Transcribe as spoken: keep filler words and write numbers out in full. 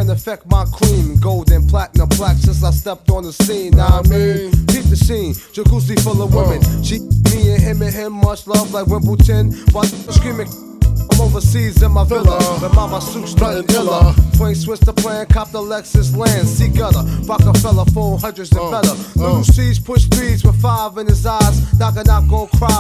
in effect my cream. Gold and platinum black since I stepped on the scene. Now I mean, keep the scene, jacuzzi full of women. She, me and him and him, much love like Wimbledon. While screaming, I'm overseas in my villa, with mama suits nothing iller. Twin switch the plan, cop the Lexus land, see gutter, Rockefeller, four hundreds and better. Little C's push speeds with five in his eyes, knock a knock gon' cry.